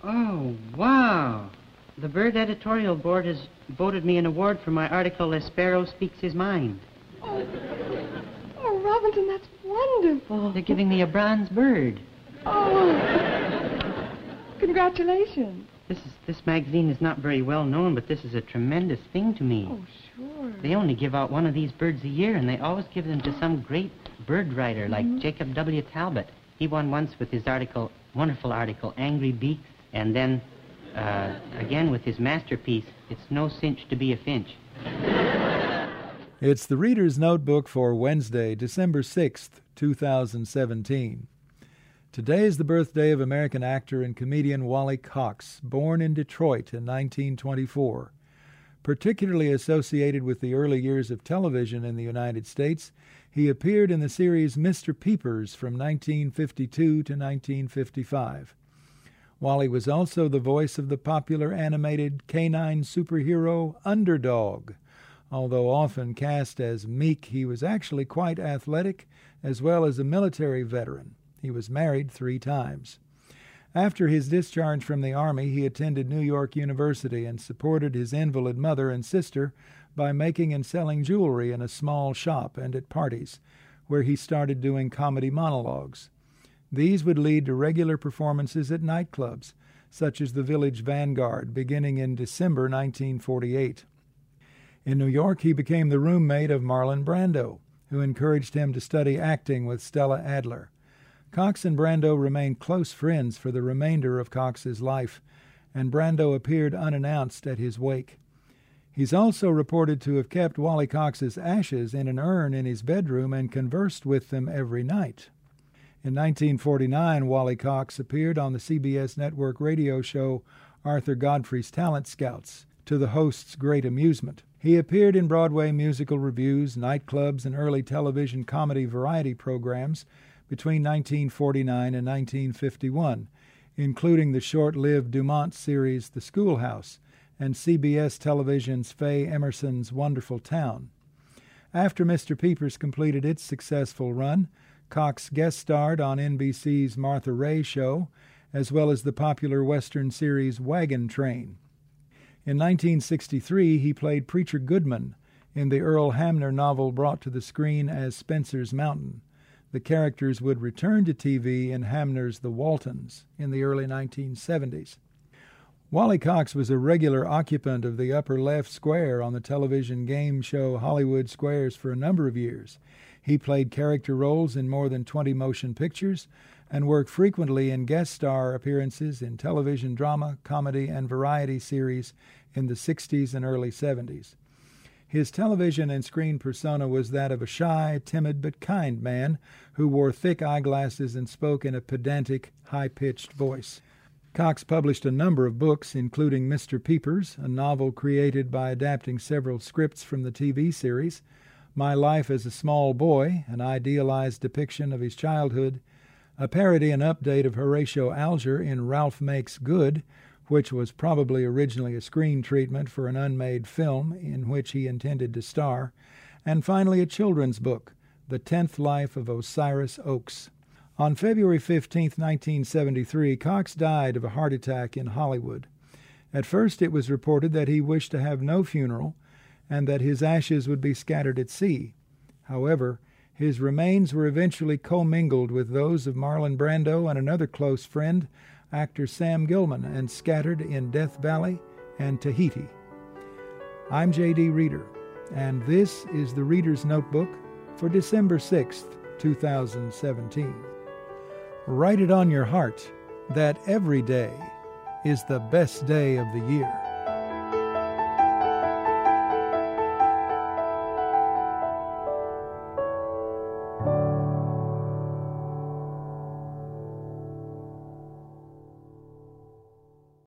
Oh, wow. The Bird editorial board has voted me an award for my article, A Sparrow Speaks His Mind. Oh, Robinson, that's wonderful. They're giving me a bronze bird. Oh, congratulations. This magazine is not very well known, but this is a tremendous thing to me. Oh, sure. They only give out one of these birds a year, and they always give them to some great bird writer like Jacob W. Talbot. He won once with his wonderful article, Angry Beaks, and then again with his masterpiece, It's No Cinch to Be a Finch. It's the Reader's Notebook for Wednesday, December 6th, 2017. Today is the birthday of American actor and comedian Wally Cox, born in Detroit in 1924. Particularly associated with the early years of television in the United States, he appeared in the series Mr. Peepers from 1952 to 1955. Wally was also the voice of the popular animated canine superhero Underdog. Although often cast as meek, he was actually quite athletic, as well as a military veteran. He was married 3 times. After his discharge from the Army, he attended New York University and supported his invalid mother and sister by making and selling jewelry in a small shop and at parties, where he started doing comedy monologues. These would lead to regular performances at nightclubs, such as the Village Vanguard, beginning in December 1948. In New York, he became the roommate of Marlon Brando, who encouraged him to study acting with Stella Adler. Cox and Brando remained close friends for the remainder of Cox's life, and Brando appeared unannounced at his wake. He's also reported to have kept Wally Cox's ashes in an urn in his bedroom and conversed with them every night. In 1949, Wally Cox appeared on the CBS network radio show Arthur Godfrey's Talent Scouts, to the host's great amusement. He appeared in Broadway musical revues, nightclubs, and early television comedy variety programs between 1949 and 1951, including the short-lived Dumont series The Schoolhouse and CBS Television's Faye Emerson's Wonderful Town. After Mr. Peepers completed its successful run, Cox guest starred on NBC's Martha Raye Show, as well as the popular Western series Wagon Train. In 1963, he played Preacher Goodman in the Earl Hamner novel brought to the screen as Spencer's Mountain. The characters would return to TV in Hamner's The Waltons in the early 1970s. Wally Cox was a regular occupant of the upper left square on the television game show Hollywood Squares for a number of years. He played character roles in more than 20 motion pictures and worked frequently in guest star appearances in television drama, comedy, and variety series in the 60s and early 70s. His television and screen persona was that of a shy, timid, but kind man who wore thick eyeglasses and spoke in a pedantic, high-pitched voice. Cox published a number of books, including Mr. Peepers, a novel created by adapting several scripts from the TV series, My Life as a Small Boy, an idealized depiction of his childhood, a parody and update of Horatio Alger in Ralph Makes Good, which was probably originally a screen treatment for an unmade film in which he intended to star, and finally a children's book, The 10th Life of Osiris Oakes. On February 15, 1973, Cox died of a heart attack in Hollywood. At first it was reported that he wished to have no funeral and that his ashes would be scattered at sea. However, his remains were eventually commingled with those of Marlon Brando and another close friend, actor Sam Gilman, and scattered in Death Valley and Tahiti. I'm J.D. Reader, and this is the Reader's Notebook for December 6th, 2017. Write it on your heart that every day is the best day of the year.